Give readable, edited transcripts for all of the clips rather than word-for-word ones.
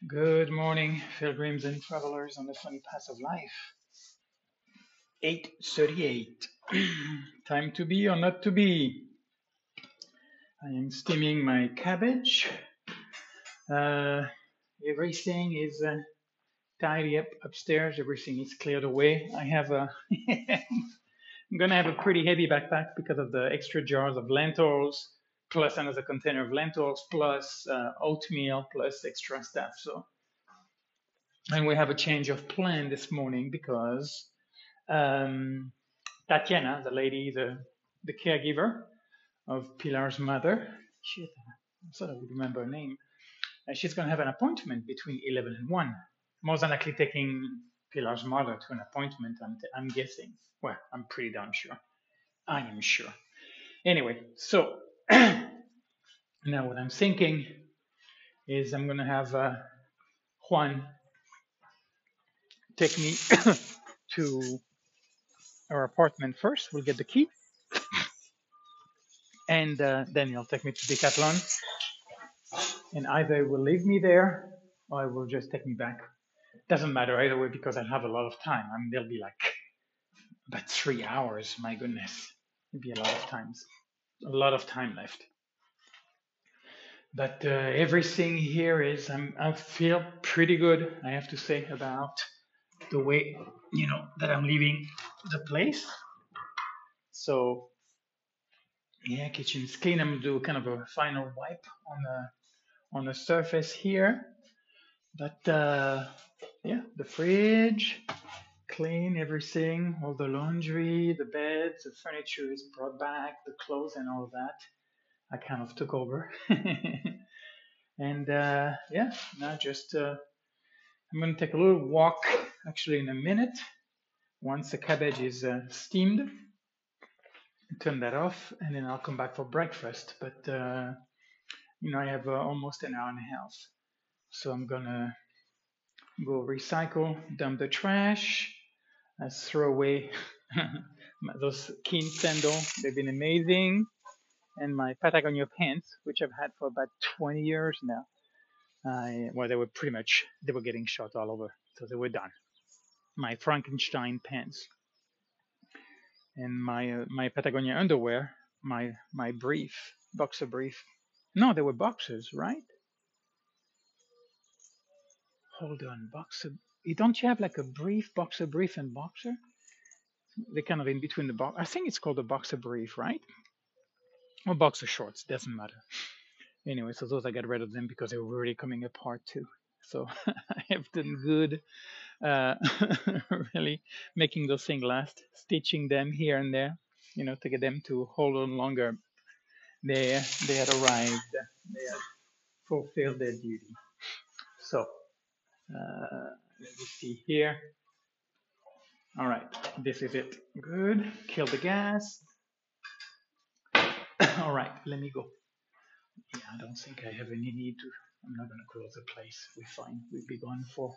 Good morning, pilgrims and travelers on the funny path of life. 8:38. Time to be or not to be. I am steaming my cabbage. Uh, Everything is tidy up upstairs. Everything is cleared away. I have a. I'm gonna have a pretty heavy backpack because of the extra jars of lentils, plus another container of lentils, plus oatmeal, plus extra stuff. So, and we have a change of plan this morning because um, Tatiana, the lady, the caregiver of Pilar's mother. Shit, I thought I would remember her name. She's going to have an appointment between 11 and 1. More than likely taking Pilar's mother to an appointment, I'm guessing. Well, I'm pretty darn sure. I am sure. Anyway, so now what I'm thinking is I'm going to have Juan take me to our apartment first. We'll get the key, and then he'll take me to Decathlon, and either it will leave me there or it will just take me back. Doesn't matter either way because I have a lot of time. I mean, there'll be like about 3 hours. My goodness, it'll be a lot of time left. But everything here is, I feel pretty good. I have to say about the way that I'm leaving the place. So yeah, kitchen's clean. I'm gonna do kind of a final wipe on the surface here. But yeah, the fridge, clean everything, all the laundry, the beds, the furniture is brought back, the clothes and all of that. I kind of took over. And yeah, now just I'm going to take a little walk actually in a minute. Once the cabbage is steamed, turn that off, and then I'll come back for breakfast. But I have almost an hour and a half. So I'm going to go recycle, dump the trash, throw away those Keen sandals. They've been amazing. And my Patagonia pants, which I've had for about 20 years now. Well, they were getting shot all over, so they were done. My Frankenstein pants and my Patagonia underwear, my boxer brief. No, they were boxers, right? Hold on, boxer. Don't you have like a boxer brief, and boxer? They're kind of in between the box. I think it's called a boxer brief, right? Or boxer shorts, doesn't matter. Anyway, so those I got rid of them because they were really coming apart too. So I have done good, uh, really making those things last, stitching them here and there, to get them to hold on longer. They had arrived, they had fulfilled their duty. So let me see here. All right, this is it. Good. Kill the gas. All right, let me go. Yeah, I don't think I have any need to. I'm not gonna close the place. We're fine. We'll be gone for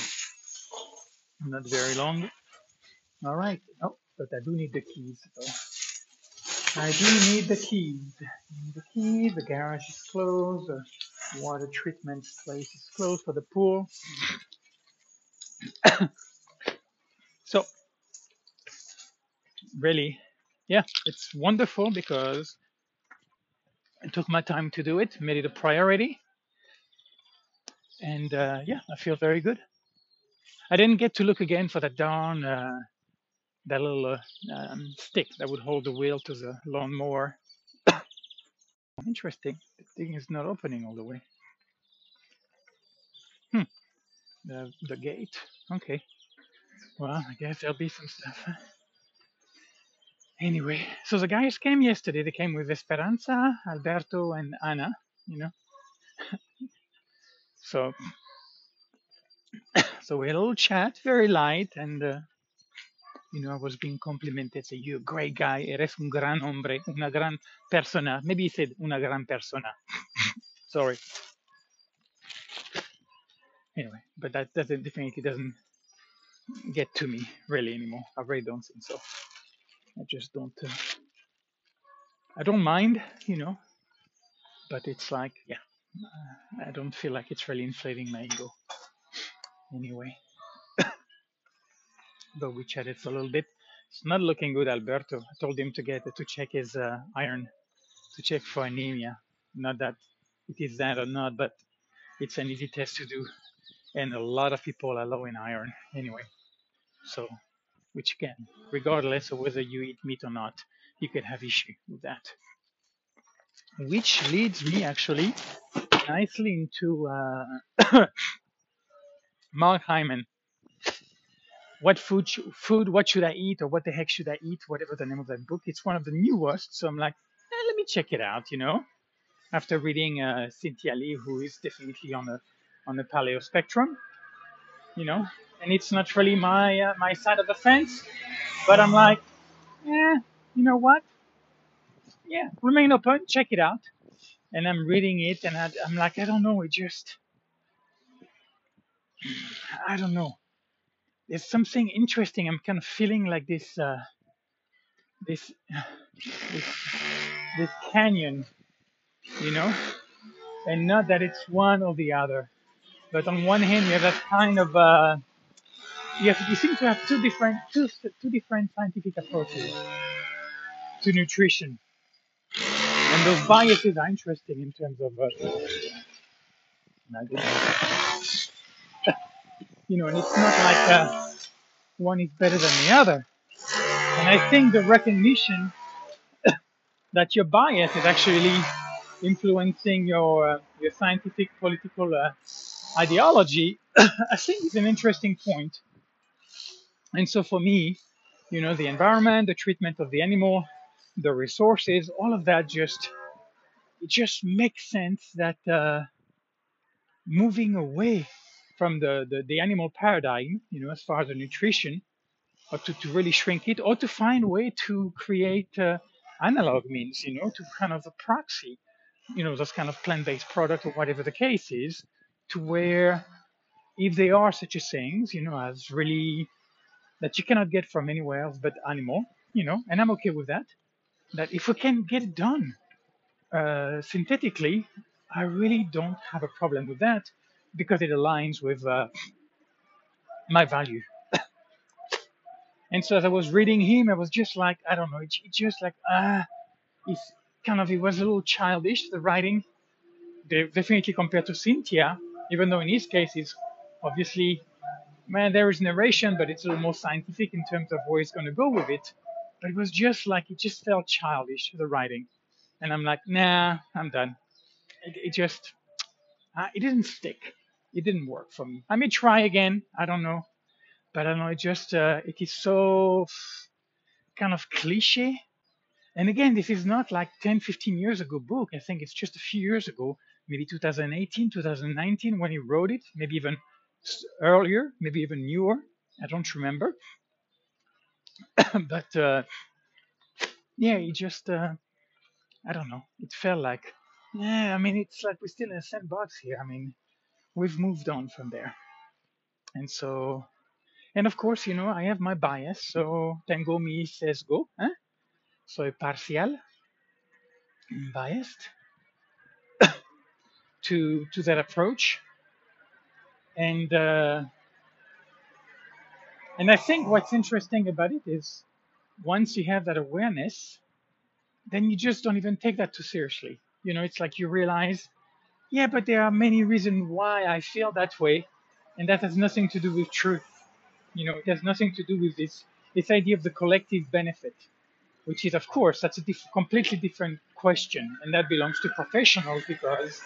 not very long. All right. Oh, but I do need the keys. Though. I do need the keys. The keys. The garage is closed. The water treatment place is closed for the pool. So really, yeah, it's wonderful because I took my time to do it, made it a priority, and yeah, I feel very good. I didn't get to look again for that darn that little stick that would hold the wheel to the lawnmower. Interesting. The thing is not opening all the way. Hmm. The gate. Okay. Well, I guess there'll be some stuff. Anyway, so the guys came yesterday. They came with Esperanza, Alberto, and Anna. You know. So we had a little chat, very light, and I was being complimented. Say, you're a great guy. Eres un gran hombre, una gran persona. Maybe he said una gran persona. Sorry. Anyway, but that definitely doesn't get to me really anymore. I really don't think so. I just don't. I don't mind, but it's like, yeah. I don't feel like it's really inflating my ego anyway. But we chatted a little bit. It's not looking good, Alberto. I told him to check his iron, to check for anemia. Not that it is that or not, but it's an easy test to do, and a lot of people are low in iron anyway. So, which again, regardless of whether you eat meat or not, you could have issue with that. Which leads me actually nicely into Mark Hyman. What food, what should I eat, or what the heck should I eat, whatever the name of that book. It's one of the newest, so I'm like, let me check it out, after reading Cynthia Lee, who is definitely on the paleo spectrum, you know and it's not really my side of the fence, but I'm like, yeah, you know what, yeah, remain open, check it out. And I'm reading it, and I'm like, I don't know, I don't know, there's something interesting. I'm kind of feeling like this this this canyon, you know, and not that it's one or the other, but on one hand you have that kind of you seem to have two different scientific approaches to nutrition, and those biases are interesting in terms of and it's not like one is better than the other. And I think the recognition that your bias is actually influencing your scientific political ideology, I think is an interesting point. And so for me, the environment, the treatment of the animal, the resources, all of that it just makes sense that moving away from the animal paradigm, as far as the nutrition, or to really shrink it, or to find a way to create analog means, to kind of a proxy, those kind of plant-based product or whatever the case is, to where if they are such as things, as really that you cannot get from anywhere else but animal, and I'm okay with that. That if we can get it done synthetically, I really don't have a problem with that because it aligns with my value. And so as I was reading him, I was just like, I don't know, it's just like, it's it was a little childish, the writing, definitely compared to Cynthia, even though in his case, it's obviously, man, there is narration, but it's a little more scientific in terms of where he's going to go with it. But it was just like, it just felt childish, the writing. And I'm like, nah, I'm done. It just, it didn't stick. It didn't work for me. I may try again. I don't know. But I don't know. It is so kind of cliche. And again, this is not like 10, 15 years ago book. I think it's just a few years ago, maybe 2018, 2019 when he wrote it, maybe even earlier, maybe even newer. I don't remember. But yeah, it just, I don't know. It felt like, yeah, I mean, it's like we're still in a sandbox here. I mean, we've moved on from there. And so, and of course, I have my bias. So tengo mi sesgo, ¿eh? Soy parcial, biased to that approach. And and I think what's interesting about it is once you have that awareness, then you just don't even take that too seriously. It's like you realize, yeah, but there are many reasons why I feel that way, and that has nothing to do with truth. It has nothing to do with this idea of the collective benefit, which is, of course, that's a completely different question, and that belongs to professionals because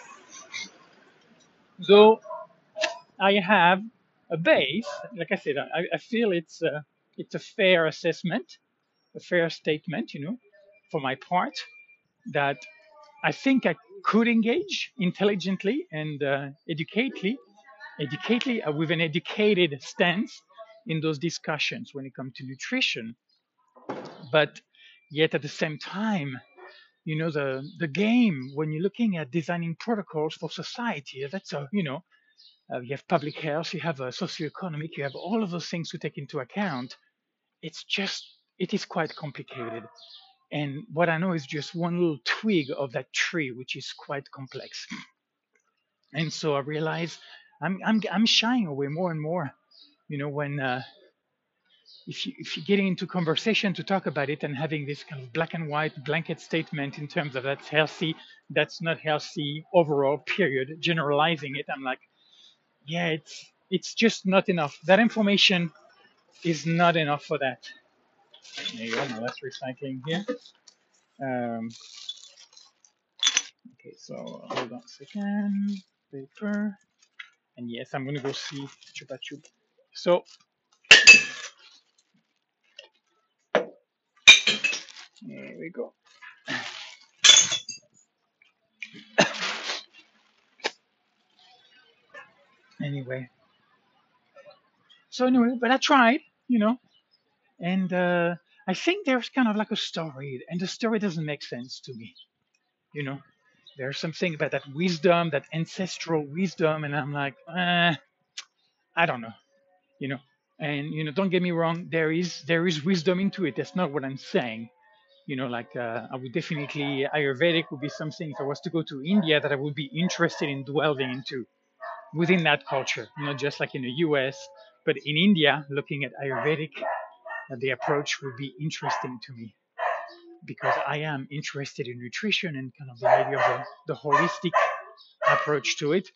though I have a base, like I said, I feel it's a fair assessment, a fair statement, for my part, that I think I could engage intelligently and educatedly with an educated stance in those discussions when it comes to nutrition. But yet at the same time, the game when you're looking at designing protocols for society, that's you have public health, you have a socioeconomic, you have all of those things to take into account. It is quite complicated. And what I know is just one little twig of that tree, which is quite complex. And so I realized I'm shying away more and more. When if you're getting into conversation to talk about it and having this kind of black and white blanket statement in terms of that's healthy, that's not healthy overall, period, generalizing it, I'm like, yeah, it's just not enough. That information is not enough for that. There you go. Now that's recycling here. Um, okay, so hold on a second. Paper. And yes, I'm gonna go see Chupa Chup. So there we go. Anyway, but I tried, and I think there's kind of like a story, and the story doesn't make sense to me. You know, there's something about that wisdom, that ancestral wisdom, and I'm like, I don't know. You know, and don't get me wrong, there is wisdom into it. That's not what I'm saying. Like I would definitely Ayurvedic would be something if I was to go to India that I would be interested in dwelling into within that culture, not just like in the US, but in India, looking at Ayurvedic, the approach would be interesting to me because I am interested in nutrition and kind of the idea of the holistic approach to it.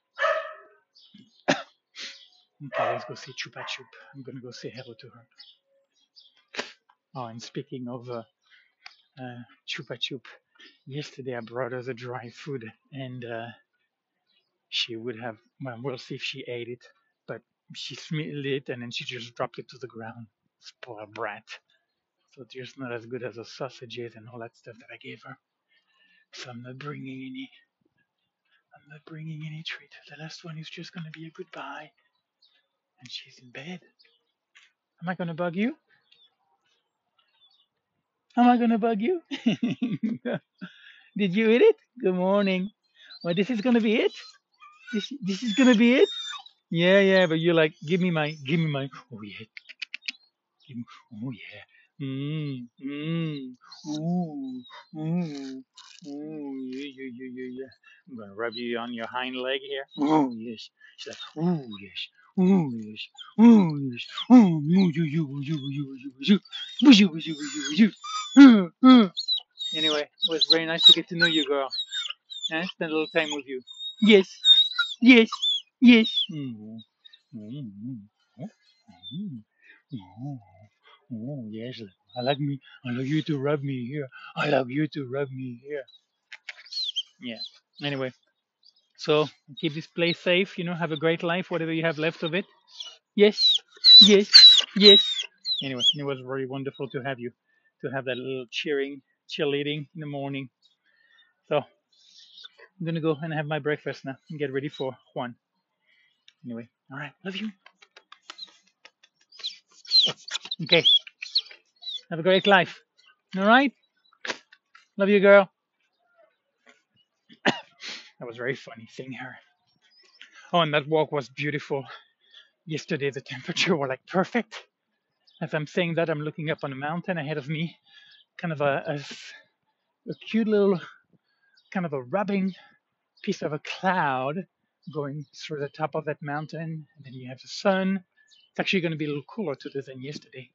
Okay, let's go see Chupa Chup. I'm gonna go say hello to her. Oh, and speaking of Chupa Chup, yesterday I brought her the dry food, and she would have. Well, we'll see if she ate it, but she smelled it and then she just dropped it to the ground. Spoiled brat. So it's just not as good as the sausages and all that stuff that I gave her. So I'm not bringing any treat. The last one is just gonna be a goodbye, and she's in bed. Am I gonna bug you? Am I gonna bug you? Did you eat it? Good morning. Well, this is gonna be it. This is gonna be it. Yeah, yeah. But you're like, give me my. Oh yeah, give me, oh yeah. Ooh, ooh, ooh, yeah, yeah, yeah, yeah, yeah. I'm gonna rub you on your hind leg here. Oh yes. She's like, oh yes, oh yes, oh yes, oh you. Anyway, it was very nice to get to know you, girl. And spend a little time with you. Yes, yes, yes. Oh, yes. I like you to rub me here. I like you to rub me here. Yeah. Anyway, so keep this place safe. Have a great life, whatever you have left of it. Yes, yes, yes. Anyway, it was very wonderful to have you, to have that little cheerleading in the morning. So I'm gonna go and have my breakfast now and get ready for Juan. Anyway, all right. Love you. Okay. Have a great life. All right. Love you, girl. That was very funny seeing her. Oh, and that walk was beautiful. Yesterday, the temperature were like perfect. As I'm saying that, I'm looking up on a mountain ahead of me, kind of a cute little, kind of a rubbing piece of a cloud going through the top of that mountain. And then you have the sun. It's actually going to be a little cooler today than yesterday.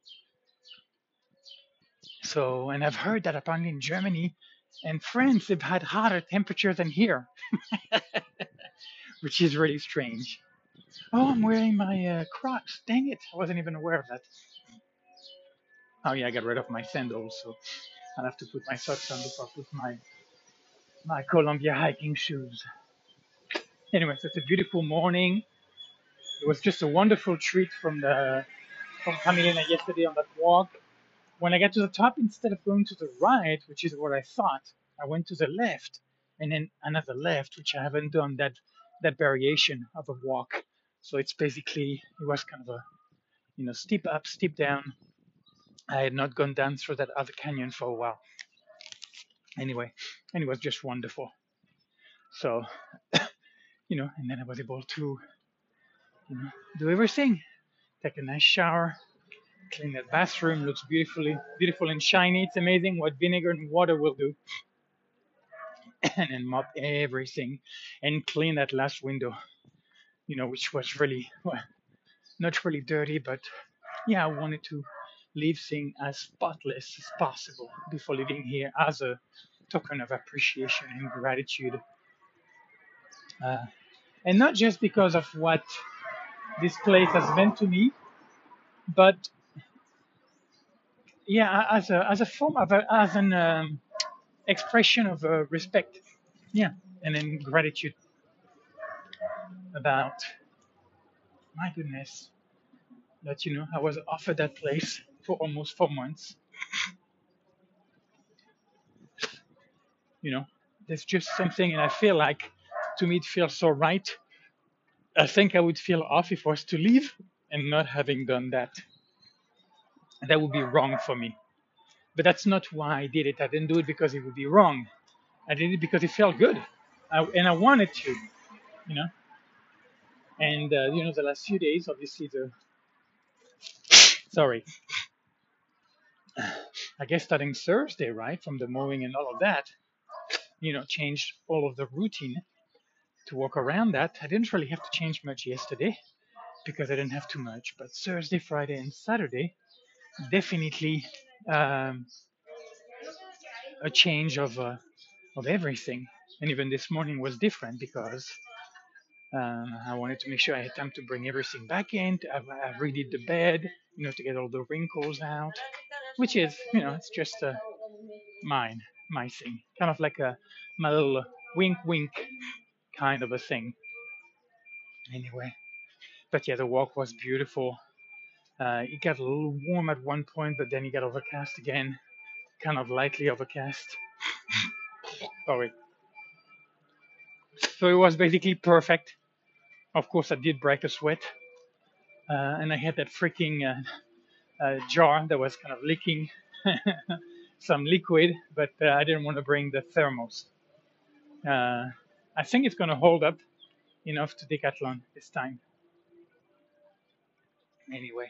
So, and I've heard that apparently in Germany and France, they've had hotter temperatures than here, which is really strange. Oh, I'm wearing my Crocs. Dang it. I wasn't even aware of that. Oh, yeah, I got rid of my sandals, so I'll have to put my socks on before I put my Columbia hiking shoes. Anyway, so it's a beautiful morning. It was just a wonderful treat from coming in yesterday on that walk. When I got to the top, instead of going to the right, which is what I thought, I went to the left, and then another left, which I haven't done that variation of a walk. So it's basically it was kind of a steep up, steep down. I had not gone down through that other canyon for a while. Anyway, and it was just wonderful. So and then I was able to do everything. Take a nice shower, clean that bathroom. Looks beautiful and shiny. It's amazing what vinegar and water will do. and then mop everything and clean that last window, which was really, well, not really dirty, but yeah, I wanted to leave things as spotless as possible before leaving here as a token of appreciation and gratitude. Uh, and not just because of what this place has meant to me, but yeah, as a form of as an expression of respect, yeah, and then gratitude about my goodness that I was offered that place for almost 4 months. You know, there's just something, and I feel like to me it feels so right. I think I would feel off if I was to leave and not having done that. That would be wrong for me. But that's not why I did it. I didn't do it because it would be wrong. I did it because it felt good, and I wanted to, you know. And the last few days, obviously, the sorry, I guess starting Thursday, right, from the mowing and all of that, changed all of the routine to walk around that. I didn't really have to change much yesterday because I didn't have too much. But Thursday, Friday, and Saturday, definitely um, a change of everything. And even this morning was different because I wanted to make sure I had time to bring everything back in. I redid the bed, to get all the wrinkles out, which is, it's just mine, my thing, kind of like my little wink, wink kind of a thing. Anyway, but yeah, the walk was beautiful. It got a little warm at one point, but then it got overcast again, kind of lightly overcast. Sorry. So it was basically perfect. Of course, I did break a sweat, and I had that freaking jar that was kind of leaking some liquid, but I didn't want to bring the thermos. Uh, I think it's going to hold up enough to Decathlon this time. Anyway,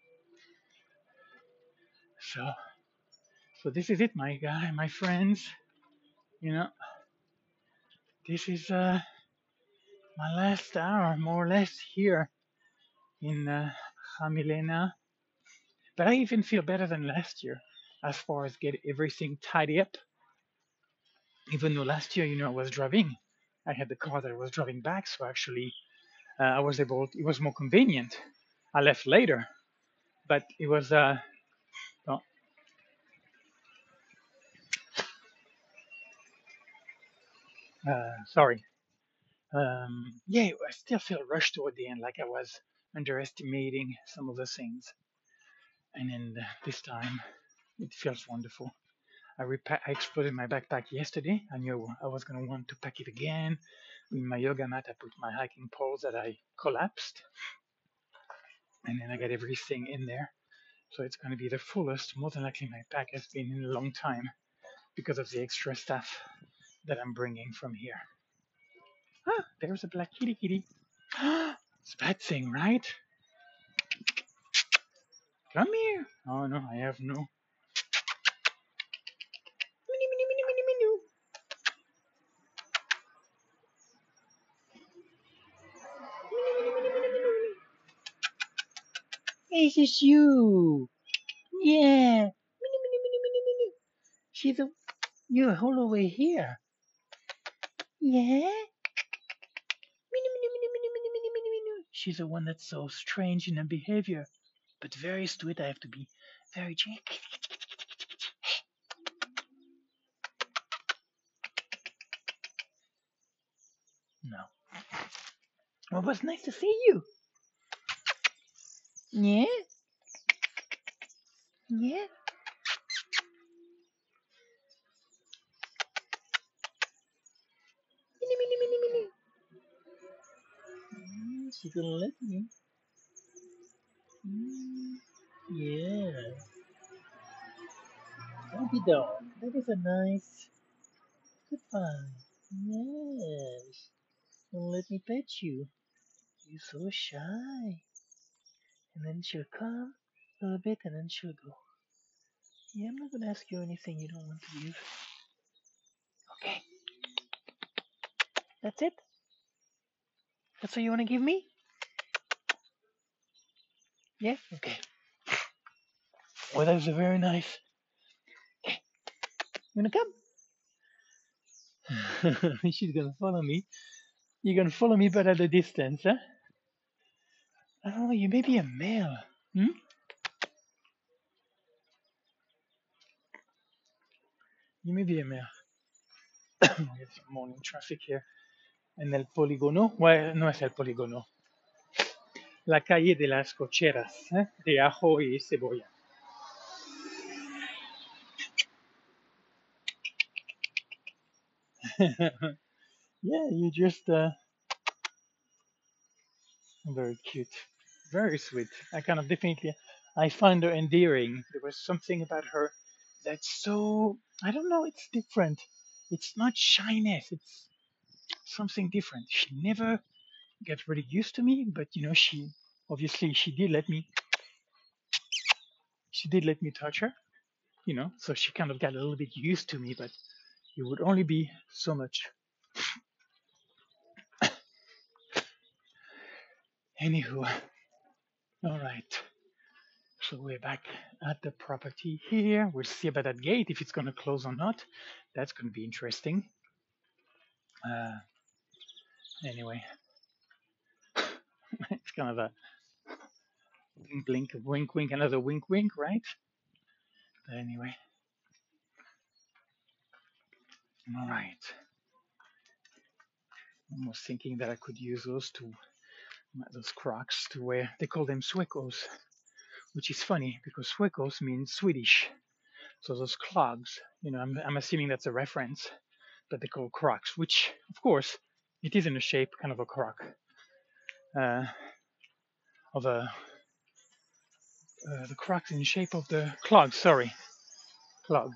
so this is it, my friends. You know, this is my last hour, more or less, here in Hamilena. But I even feel better than last year as far as get everything tidy up. Even though last year, I was driving, I had the car that I was driving back, so actually I was able. It was more convenient. I left later, but it was. Oh, sorry. Yeah, I still feel rushed toward the end, like I was underestimating some of the things. And then this time, it feels wonderful. I exploded my backpack yesterday. I knew I was going to want to pack it again. With my yoga mat, I put my hiking poles that I collapsed, and then I got everything in there. So it's going to be the fullest. More than likely, my pack has been in a long time because of the extra stuff that I'm bringing from here. Ah, there's a black kitty kitty. It's a bad thing, right? Come here. Oh no, I have no. This is you. Yeah. She's a. You're all over here. Yeah. She's the one that's so strange in her behavior, but very sweet. I have to be very gentle. No. Well, it was nice to see you. Yeah. Yeah. She's gonna let me. Mm, yeah. Baby doll. That is a nice. Goodbye. Yes. Don't let me pet you. You're so shy. And then she'll come a little bit and then she'll go. Yeah, I'm not gonna ask you anything you don't want to use. Okay. That's it? That's what you want to give me? Yeah? Okay. Well, that was a very nice. Okay. You want to come? She's going to follow me. You're going to follow me, but at a distance, huh? Oh, you may be a male. Hmm? You may be a male. It's morning traffic here. En el polígono. Well, no es el polígono. La calle de las cocheras, ¿eh? De ajo y cebolla. Yeah, you just very cute, very sweet. I kind of definitely, I find her endearing. There was something about her that's so, I don't know, it's different. It's not shyness. It's something different. She never gets really used to me, but she obviously she did let me touch her. So she kind of got a little bit used to me, but it would only be so much. Anywho, all right. So we're back at the property here. We'll see about that gate, if it's going to close or not. That's going to be interesting. Uh, anyway, it's kind of a blink, blink, wink, wink, another wink, wink, right? But anyway, all right. I was thinking that I could use those Crocs to wear. They call them suecos, which is funny because suecos means Swedish. So those clogs, I'm assuming that's a reference, but they call Crocs, which, of course, it is in a shape kind of a croc, uh, of a the Crocs in shape of the clog. Sorry, clog.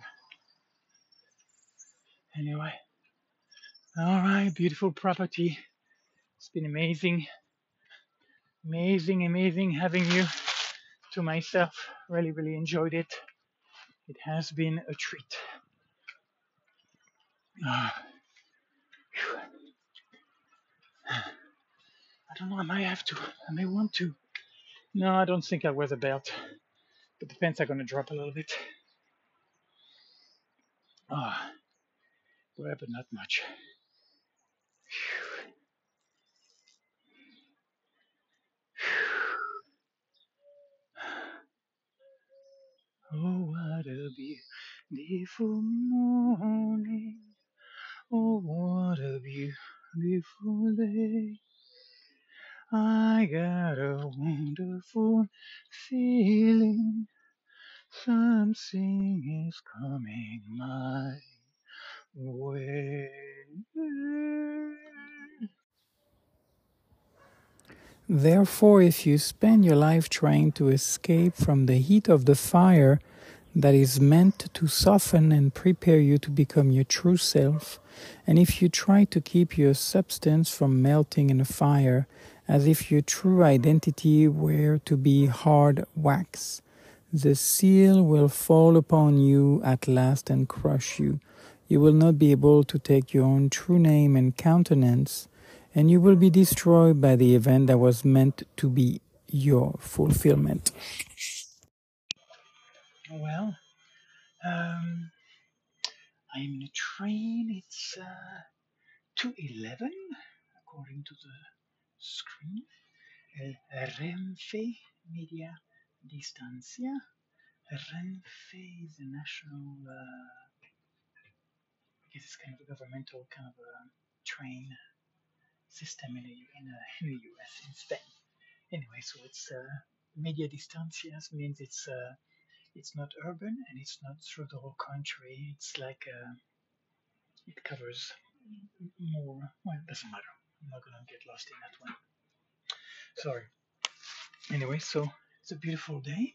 Anyway, all right, beautiful property. It's been amazing, amazing, amazing having you to myself. Really, really enjoyed it. It has been a treat. Ah, I don't know. I might have to. I may want to. No, I don't think I'll wear the belt. But the pants are going to drop a little bit. Ah, well, but not much. Oh, what a beautiful morning. Oh, what a beautiful day. I got a wonderful feeling. Something is coming my way. Therefore, if you spend your life trying to escape from the heat of the fire that is meant to soften and prepare you to become your true self, and if you try to keep your substance from melting in a fire, as if your true identity were to be hard wax, the seal will fall upon you at last and crush you. You will not be able to take your own true name and countenance, and you will be destroyed by the event that was meant to be your fulfillment. Well, um, I'm in a train. It's 2:11, according to the screen. Renfe Media Distancia. Renfe is a national, I guess it's kind of a governmental kind of a train system in the US, in Spain. Anyway, so it's Media Distancias means it's not urban and it's not through the whole country. It's like it covers more. Well, it doesn't matter. I'm not gonna get lost in that one. Sorry. Anyway, so it's a beautiful day.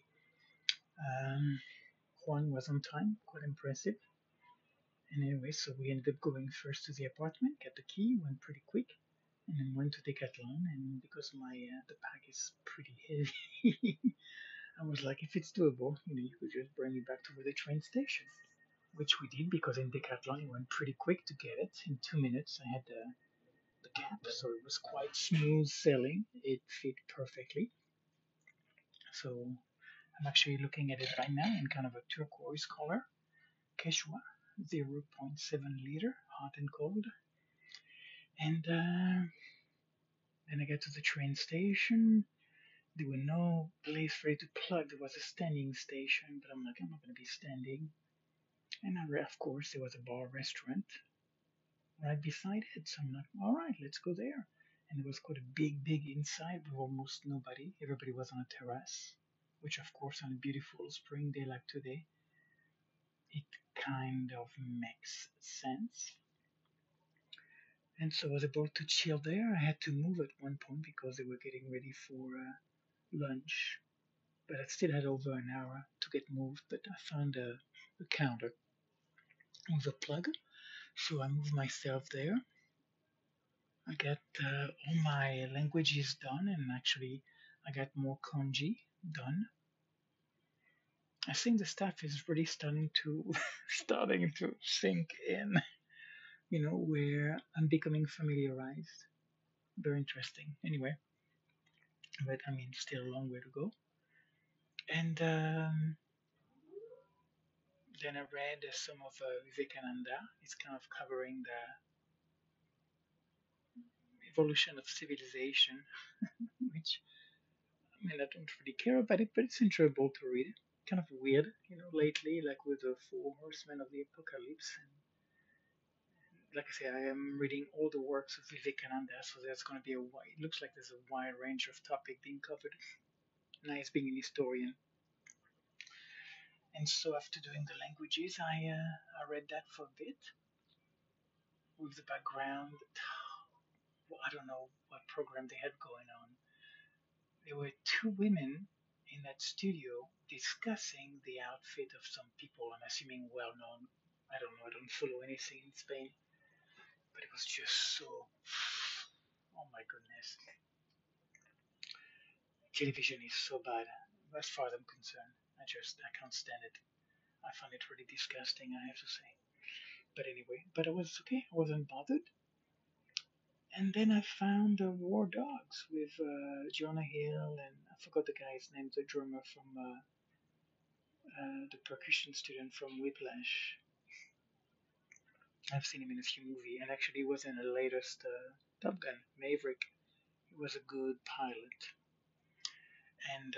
Juan was on time, quite impressive. And anyway, so we ended up going first to the apartment, got the key, went pretty quick, and then went to Decathlon. And because my the pack is pretty heavy, I was like, if it's doable, you could just bring me back to the train station, which we did because in Decathlon it went pretty quick to get it. In 2 minutes, I had the cap, so it was quite smooth sailing. It fit perfectly. So I'm actually looking at it right now in kind of a turquoise color. Quechua, 0.7 liter, hot and cold. And then I get to the train station. There were no place for it to plug. There was a standing station, but I'm like, I'm not going to be standing. And of course, there was a bar restaurant right beside it. So I'm like, all right, let's go there. And it was quite a big inside with almost nobody. Everybody was on a terrace, which, of course, on a beautiful spring day like today, it kind of makes sense. And so I was able to chill there. I had to move at one point because they were getting ready for lunch, but I still had over an hour to get moved. But I found a counter with a plug, so I moved myself there. I got all my languages done, and actually, I got more kanji done. I think the stuff is really starting to starting to sink in. Where I'm becoming familiarized. Very interesting. Anyway, but I mean, still a long way to go. And then I read some of Vivekananda. It's kind of covering the evolution of civilization, which I mean, I don't really care about it, but it's enjoyable to read. Kind of weird, lately, like with the Four Horsemen of the Apocalypse. And like I say, I am reading all the works of Vivekananda, so there's going to be it looks like there's a wide range of topic being covered. Nice being an historian. And so after doing the languages, I read that for a bit with the background. Well, I don't know what program they had going on. There were two women in that studio discussing the outfit of some people, I'm assuming well known. I don't know, I don't follow anything in Spain, but it was just so. Oh my goodness. Television is so bad, as far as I'm concerned. I can't stand it. I find it really disgusting, I have to say. But anyway, but I was okay, I wasn't bothered. And then I found War Dogs with Jonah Hill and I forgot the guy's name, the drummer from the percussion student from Whiplash. I've seen him in a few movies, and actually he was in the latest Top Gun, Maverick. He was a good pilot, and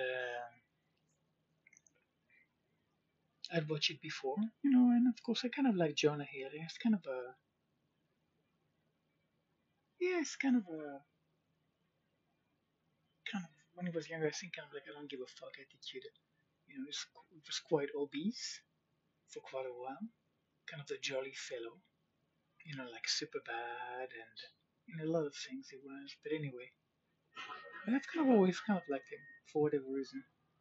I'd watched it before, and of course I kind of like Jonah Hill. It's kind of a yeah, it's kind of when he was younger, I think kind of like I don't give a fuck attitude. He was quite obese for quite a while, kind of the jolly fellow, like super bad and a lot of things he was. But anyway, and I've kind of always kind of liked him for whatever reason.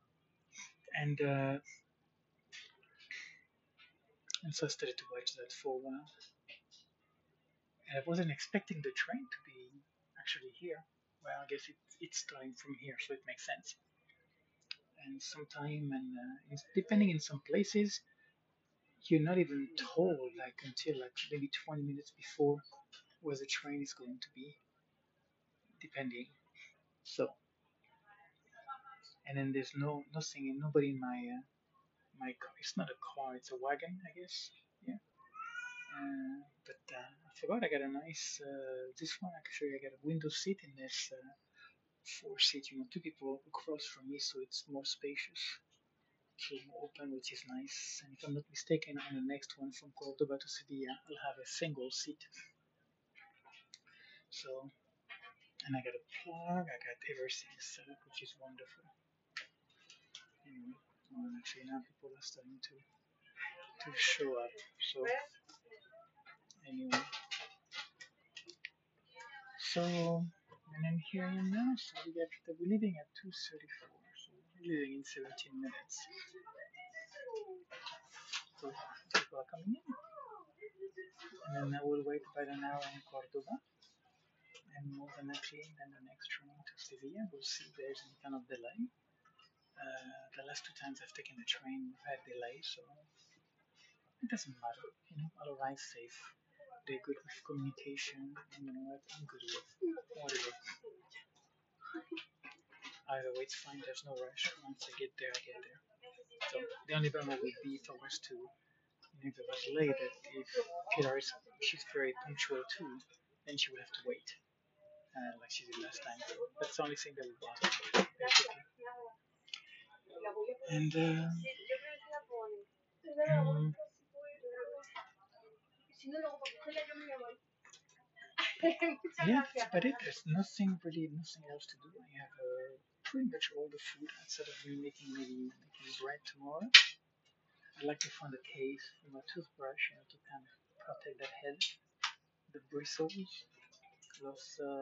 And so I started to watch that for a while. And I wasn't expecting the train to be actually here. Well, I guess it's starting from here, so it makes sense. And sometime, and depending in some places, you're not even told like until like maybe 20 minutes before where the train is going to be, depending. So, and then there's nothing and nobody in my car. It's not a car, it's a wagon, I guess. Yeah. But I forgot I got a nice this one actually I got a window seat in this four seat. Two people across from me, so it's more spacious. It's more open, which is nice. And if I'm not mistaken, on the next one from Cordoba to Sevilla, I'll have a single seat. So, and I got a plug, I got everything set up, which is wonderful. Anyway, well, actually now people are starting to show up. So anyway, so and then here I am now. So we're leaving at 2:34. So we're leaving in 17 minutes. So people are coming in, and then I will wait about an hour in Cordoba, and more than likely then the next train to Sevilla. We'll see if there's any kind of delay. The last two times I've taken the train, we've had delay, so it doesn't matter. I'll arrive safe. they're good with communication. And you know what? I'm good with whatever. Either way, it's fine. There's no rush. Once I get there, I get there. So the only bummer would be if I was to, if I was late, that if Pilar is, she's very punctual too, then she would have to wait, like she did last time. So that's the only thing that would bother me, basically. And um, yeah, that's about it. There's nothing really, nothing else to do. I have pretty much all the food outside of me making bread tomorrow. I like to find a case for my toothbrush, to kind of protect that head, the bristles, plus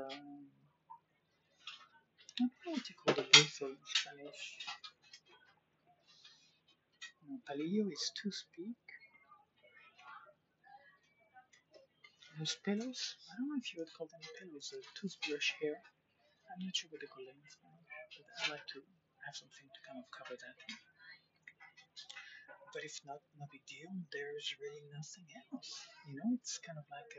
I don't know what you call the bristle in Spanish. Palillo is to speak. Los pelos. I don't know if you would call them pelos. A toothbrush hair. I'm not sure what they call them in Spanish, but I like to have something to kind of cover that. But if not, no big deal. There's really nothing else. It's kind of like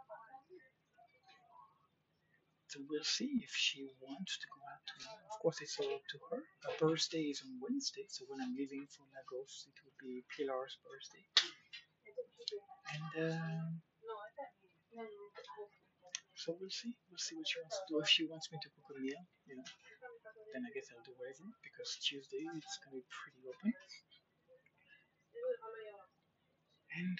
so we'll see if she wants to go out tomorrow. Of course, it's all up to her. Her birthday is on Wednesday, so when I'm leaving for Lagos, it will be Pilar's birthday. And so we'll see. We'll see what she wants to do. If she wants me to cook a meal, then I guess I'll do whatever because Tuesday it's gonna be pretty open. And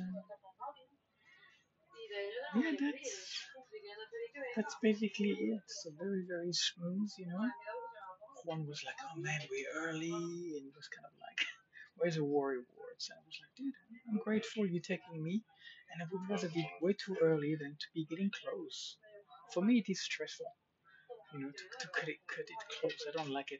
yeah, that's basically it. So very very smooth. Juan was like, "Oh man, we're early," and it was kind of like, "Where's the war rewards?" And I was like, "Dude, I'm grateful you taking me, and I would rather be way too early than to be getting close. For me, it is stressful, to cut it close. I don't like it.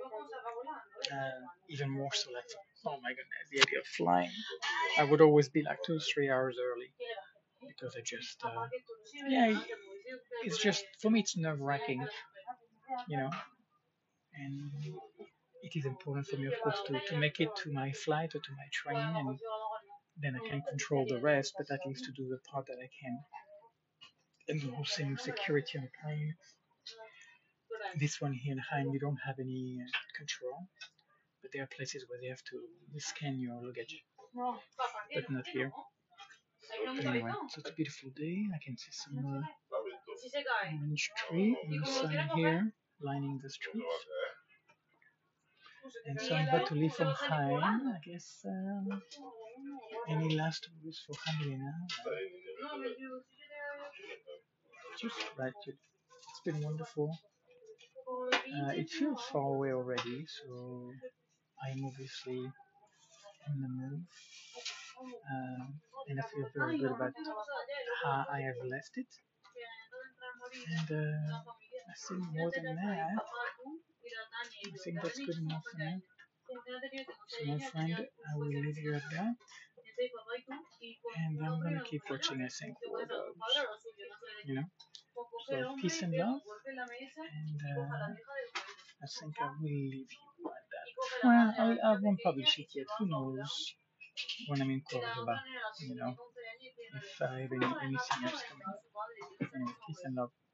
Even more so, like, oh my goodness, the idea of flying. I would always be like 2 3 hours early because I just, yeah, it's just for me, it's nerve wracking, you know, and it is important for me, of course, to make it to my flight or to my train, and then I can control the rest, but at least to do the part that I can. And the whole thing with security on the plane, this one here in Heim, you don't have any control, but there are places where they have to scan your luggage, but not here. But anyway, so it's a beautiful day. I can see some orange tree and the sun here lining the streets. And so I'm about to leave from Heim. I guess any last words for Hanlina? Just right. It's been wonderful. It feels far away already, so I'm obviously in the mood. And I feel very good about how I have left it. And I think more than that, I think that's good enough for me. So, my friend, I will leave you at that. And I'm gonna keep watching, I think, War Dogs. You know? So, peace and love. And I think I will leave you at that. Well, I won't publish it yet. Who knows when I'm in Cordoba, if I have anything else coming. Anyway, peace and love.